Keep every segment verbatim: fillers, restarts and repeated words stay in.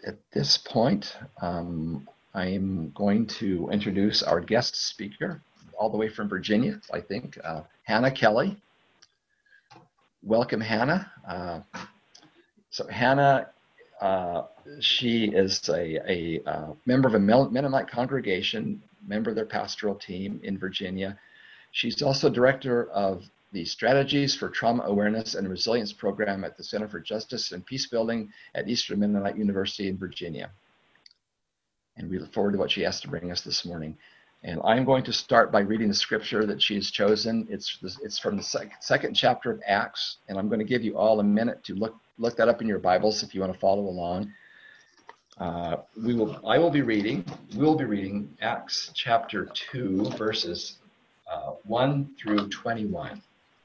at this point, um, I'm going to introduce our guest speaker, all the way from Virginia, I think, uh, Hannah Kelly. Welcome, Hannah. Uh, so Hannah, uh, she is a, a uh, member of a Mennonite congregation, member of their pastoral team in Virginia. She's also director of the Strategies for Trauma Awareness and Resilience program at the Center for Justice and Peace Building at Eastern Mennonite University in Virginia. And we look forward to what she has to bring us this morning. And I'm going to start by reading the scripture that she has chosen. It's, it's from the sec second chapter of Acts, and I'm going to give you all a minute to look, look that up in your Bibles if you want to follow along. Uh, we will, I will be reading, we'll be reading Acts chapter two, verses uh, one through twenty-one.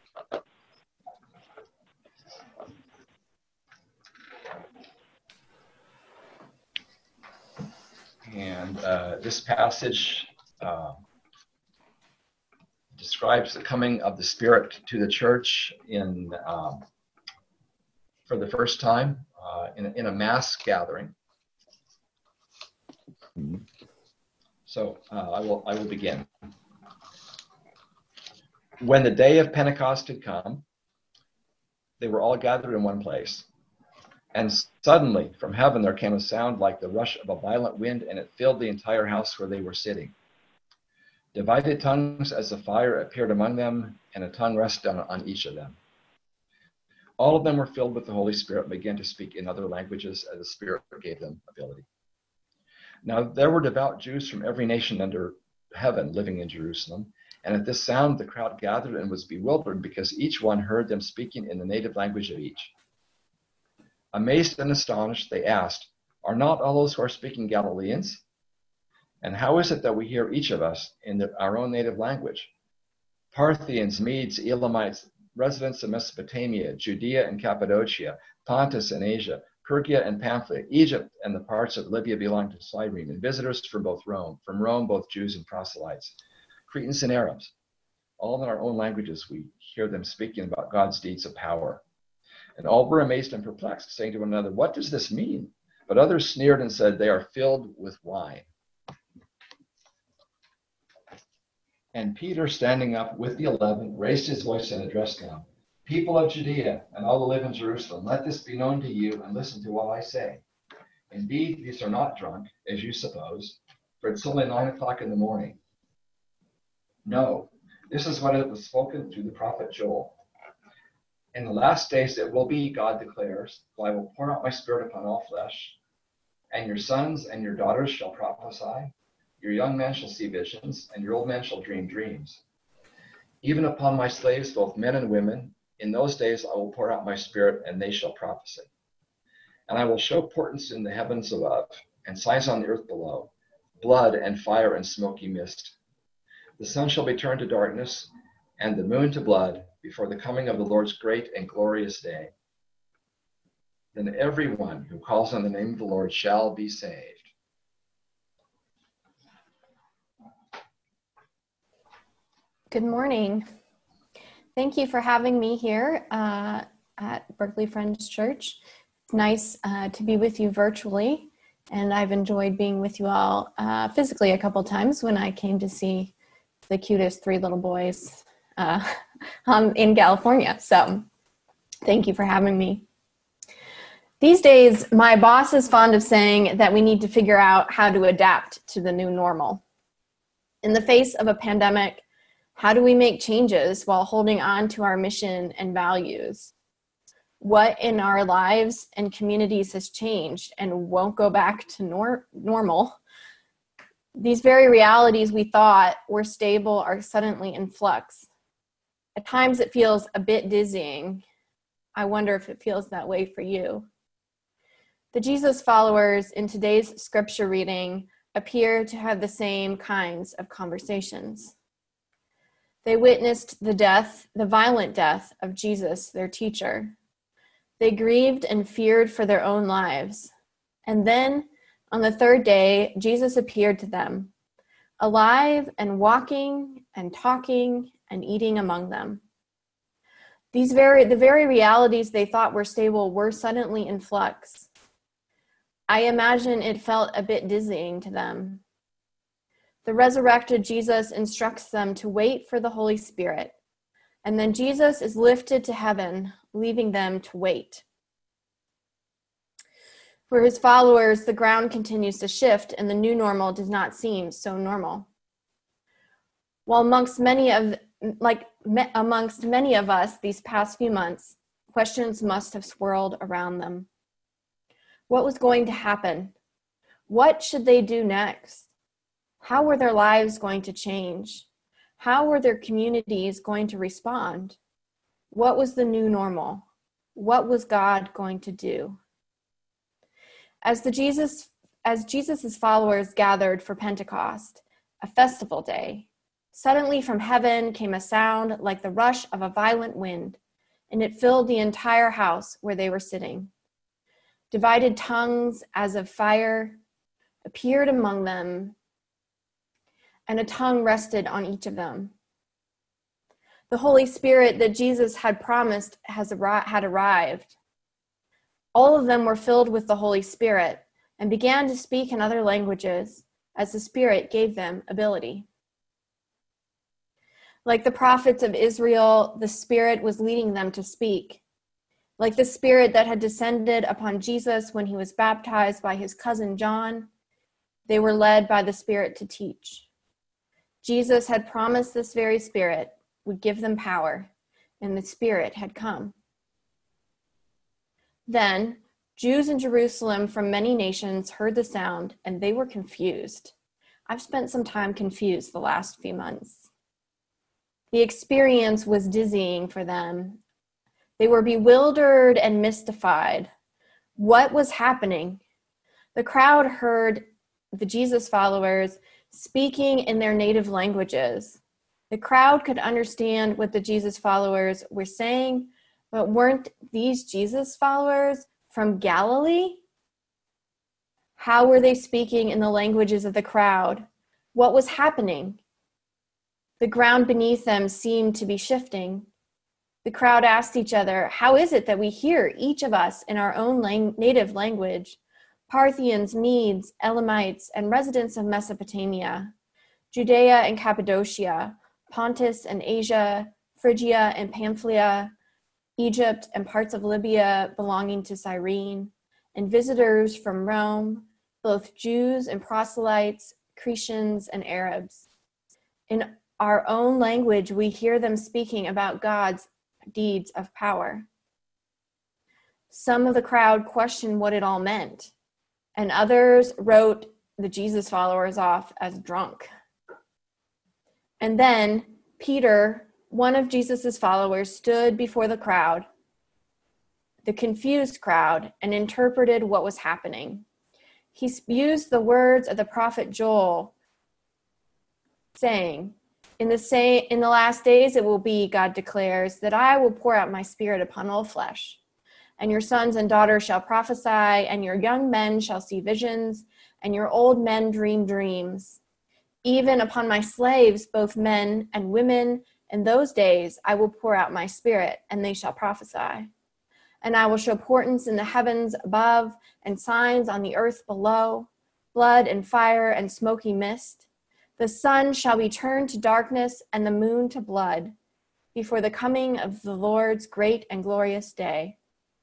And uh, this passage uh, describes the coming of the Spirit to the church in um, for the first time uh, in, in a mass gathering. So uh, I will I will begin. When the day of Pentecost had come, they were all gathered in one place. And suddenly from heaven there came a sound like the rush of a violent wind, and it filled the entire house where they were sitting. Divided tongues as a fire appeared among them, and a tongue rested on, on each of them. All of them were filled with the Holy Spirit and began to speak in other languages as the Spirit gave them ability. Now there were devout Jews from every nation under heaven living in Jerusalem, and at this sound the crowd gathered and was bewildered, because each one heard them speaking in the native language of each. Amazed and astonished, they asked, "Are not all those who are speaking Galileans? And how is it that we hear each of us in the, our own native language? Parthians, Medes, Elamites, residents of Mesopotamia, Judea and Cappadocia, Pontus and Asia, Phrygia and Pamphylia, Egypt and the parts of Libya belonging to Cyrene, and visitors from both Rome, from Rome both Jews and proselytes, Cretans and Arabs. All in our own languages we hear them speaking about God's deeds of power." And all were amazed and perplexed, saying to one another, "What does this mean?" But others sneered and said, "They are filled with wine." And Peter, standing up with the eleven, raised his voice and addressed them, "People of Judea and all who live in Jerusalem, let this be known to you, and listen to what I say. Indeed, these are not drunk, as you suppose, for it's only nine o'clock in the morning. No, this is what it was spoken through the prophet Joel. In the last days it will be, God declares, for I will pour out my Spirit upon all flesh, and your sons and your daughters shall prophesy, your young men shall see visions, and your old men shall dream dreams. Even upon my slaves, both men and women, in those days I will pour out my Spirit, and they shall prophesy. And I will show portents in the heavens above, and signs on the earth below, blood and fire and smoky mist. The sun shall be turned to darkness, and the moon to blood, before the coming of the Lord's great and glorious day. Then everyone who calls on the name of the Lord shall be saved." Good morning. Thank you for having me here uh, at Berkeley Friends Church. It's nice uh, to be with you virtually, and I've enjoyed being with you all uh, physically a couple times when I came to see the cutest three little boys uh, um, in California. So thank you for having me. These days, my boss is fond of saying that we need to figure out how to adapt to the new normal. In the face of a pandemic, how do we make changes while holding on to our mission and values? What in our lives and communities has changed and won't go back to nor- normal? These very realities we thought were stable are suddenly in flux. At times it feels a bit dizzying. I wonder if it feels that way for you. The Jesus followers in today's scripture reading appear to have the same kinds of conversations. They witnessed the death, the violent death of Jesus, their teacher. They grieved and feared for their own lives. And then, on the third day, Jesus appeared to them, alive and walking and talking and eating among them. These very, the very realities they thought were stable were suddenly in flux. I imagine it felt a bit dizzying to them. The resurrected Jesus instructs them to wait for the Holy Spirit, and then Jesus is lifted to heaven, leaving them to wait. For his followers, the ground continues to shift, and the new normal does not seem so normal. While amongst many of, like amongst many of us these past few months, questions must have swirled around them. What was going to happen? What should they do next? How were their lives going to change? How were their communities going to respond? What was the new normal? What was God going to do? As the Jesus, as Jesus' followers gathered for Pentecost, a festival day, suddenly from heaven came a sound like the rush of a violent wind, and it filled the entire house where they were sitting. Divided tongues as of fire appeared among them, and a tongue rested on each of them. The Holy Spirit that Jesus had promised has arri- had arrived. All of them were filled with the Holy Spirit and began to speak in other languages as the Spirit gave them ability. Like the prophets of Israel, the Spirit was leading them to speak. Like the Spirit that had descended upon Jesus when he was baptized by his cousin John, they were led by the Spirit to teach. Jesus had promised this very Spirit would give them power, and the Spirit had come. Then Jews in Jerusalem from many nations heard the sound, and they were confused. I've spent some time confused the last few months. The experience was dizzying for them. They were bewildered and mystified. What was happening? The crowd heard the Jesus followers speaking in their native languages. The crowd could understand what the Jesus followers were saying, but weren't these Jesus followers from Galilee? How were they speaking in the languages of the crowd? What was happening? The ground beneath them seemed to be shifting. The crowd asked each other, how is it that we hear each of us in our own lang- native language? Parthians, Medes, Elamites, and residents of Mesopotamia, Judea and Cappadocia, Pontus and Asia, Phrygia and Pamphylia, Egypt and parts of Libya belonging to Cyrene, and visitors from Rome, both Jews and proselytes, Cretans and Arabs. In our own language, we hear them speaking about God's deeds of power. Some of the crowd questioned what it all meant, and others wrote the Jesus followers off as drunk. And then Peter, one of Jesus's followers, stood before the crowd, the confused crowd, and interpreted what was happening. He used the words of the prophet Joel, saying, In the say, in the last days it will be, God declares, that I will pour out my spirit upon all flesh. And your sons and daughters shall prophesy, and your young men shall see visions, and your old men dream dreams. Even upon my slaves, both men and women, in those days I will pour out my spirit, and they shall prophesy. And I will show portents in the heavens above, and signs on the earth below, blood and fire and smoky mist. The sun shall be turned to darkness, and the moon to blood, before the coming of the Lord's great and glorious day.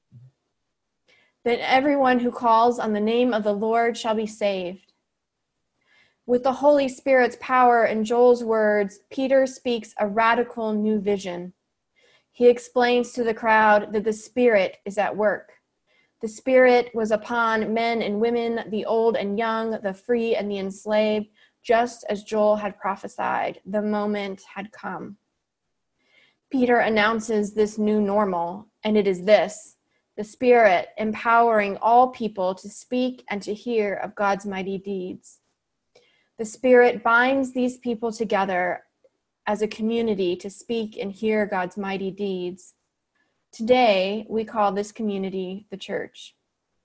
Then everyone who calls on the name of the Lord shall be saved. With the Holy Spirit's power and Joel's words, Peter speaks a radical new vision. He explains to the crowd that the Spirit is at work. The Spirit was upon men and women, the old and young, the free and the enslaved, just as Joel had prophesied. The moment had come. Peter announces this new normal, and it is this: the Spirit empowering all people to speak and to hear of God's mighty deeds. The Spirit binds these people together as a community to speak and hear God's mighty deeds. Today, we call this community the church.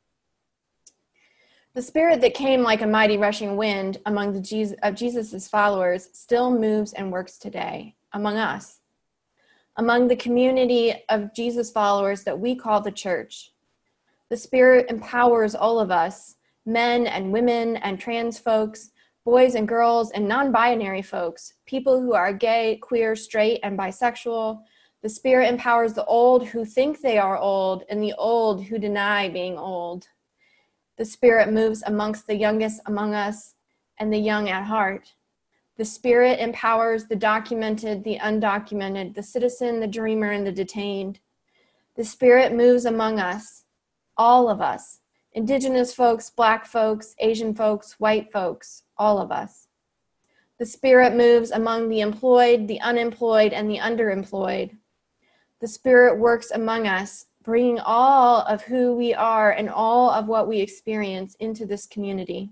The Spirit that came like a mighty rushing wind among the Jesus, of Jesus' followers still moves and works today among us, among the community of Jesus followers that we call the church. The Spirit empowers all of us men and women and trans folks, boys and girls and non-binary folks, people who are gay, queer, straight, and bisexual. The Spirit empowers the old who think they are old and the old who deny being old. The Spirit moves amongst the youngest among us and the young at heart. The Spirit empowers the documented, the undocumented, the citizen, the dreamer, and the detained. The Spirit moves among us, all of us, Indigenous folks, Black folks, Asian folks, white folks, all of us. The Spirit moves among the employed, the unemployed, and the underemployed. The Spirit works among us, bringing all of who we are and all of what we experience into this community.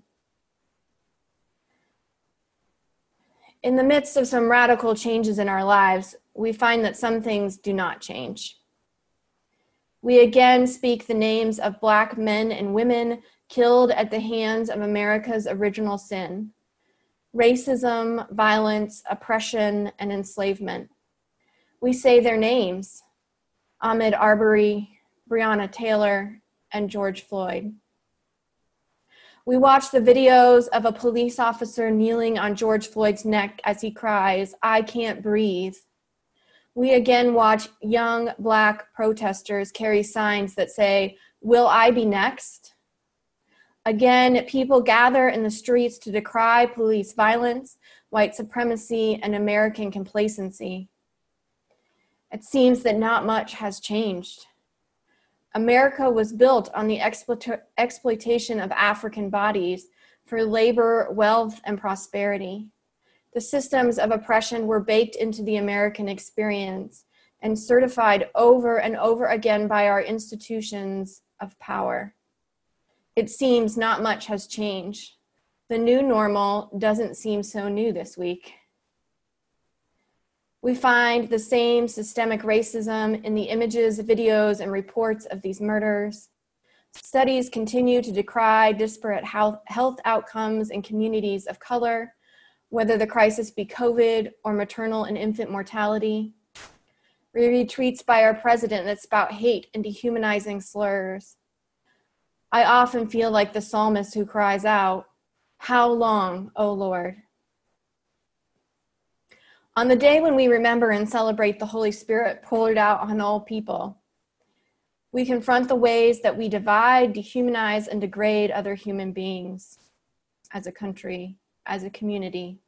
In the midst of some radical changes in our lives, we find that some things do not change. We again speak the names of Black men and women killed at the hands of America's original sin: racism, violence, oppression, and enslavement. We say their names: Ahmaud Arbery, Breonna Taylor, and George Floyd. We watch the videos of a police officer kneeling on George Floyd's neck as he cries, "I can't breathe." We again watch young Black protesters carry signs that say, "Will I be next?" Again, people gather in the streets to decry police violence, white supremacy, and American complacency. It seems that not much has changed. America was built on the exploit- exploitation of African bodies for labor, wealth, and prosperity. The systems of oppression were baked into the American experience and certified over and over again by our institutions of power. It seems not much has changed. The new normal doesn't seem so new this week. We find the same systemic racism in the images, videos, and reports of these murders. Studies continue to decry disparate health, health outcomes in communities of color, whether the crisis be COVID or maternal and infant mortality. We read tweets by our president that spout hate and dehumanizing slurs. I often feel like the psalmist who cries out, "How long, O Lord?" On the day when we remember and celebrate the Holy Spirit poured out on all people, we confront the ways that we divide, dehumanize, and degrade other human beings as a country, as a community.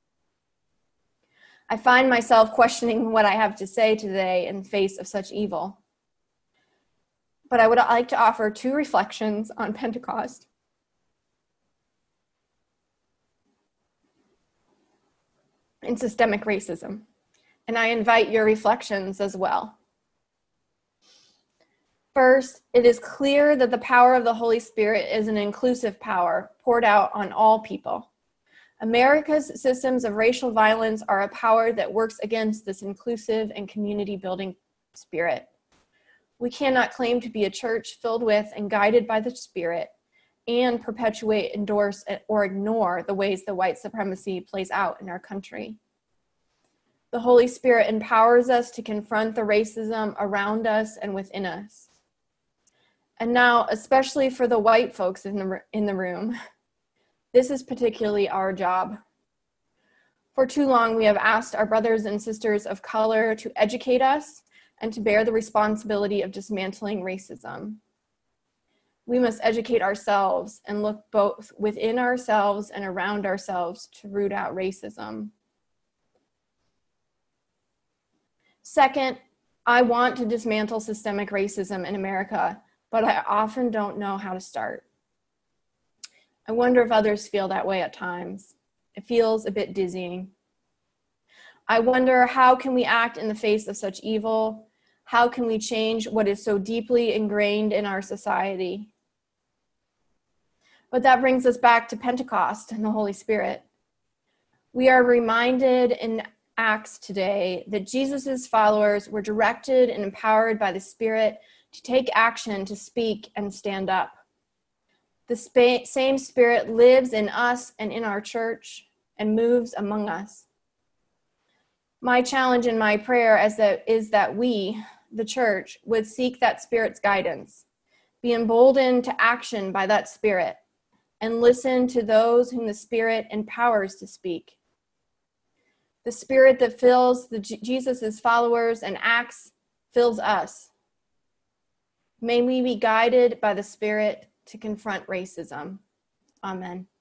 I find myself questioning what I have to say today in the face of such evil. But I would like to offer two reflections on Pentecost. And systemic racism. And I invite your reflections as well. First, it is clear that the power of the Holy Spirit is an inclusive power poured out on all people. America's systems of racial violence are a power that works against this inclusive and community-building spirit. We cannot claim to be a church filled with and guided by the Spirit and perpetuate, endorse, or ignore the ways that white supremacy plays out in our country. The Holy Spirit empowers us to confront the racism around us and within us. And now, especially for the white folks in the, in the room, this is particularly our job. For too long, we have asked our brothers and sisters of color to educate us and to bear the responsibility of dismantling racism. We must educate ourselves and look both within ourselves and around ourselves to root out racism. Second, I want to dismantle systemic racism in America, but I often don't know how to start. I wonder if others feel that way at times. It feels a bit dizzying. I wonder, how can we act in the face of such evil? How can we change what is so deeply ingrained in our society? But that brings us back to Pentecost and the Holy Spirit. We are reminded in Acts today that Jesus's followers were directed and empowered by the Spirit to take action, to speak, and stand up. The spa- same Spirit lives in us and in our church and moves among us. My challenge and my prayer is that, is that we, the church, would seek that Spirit's guidance, be emboldened to action by that Spirit, and listen to those whom the Spirit empowers to speak. The Spirit that fills the Jesus' followers and acts fills us. May we be guided by the Spirit to confront racism. Amen.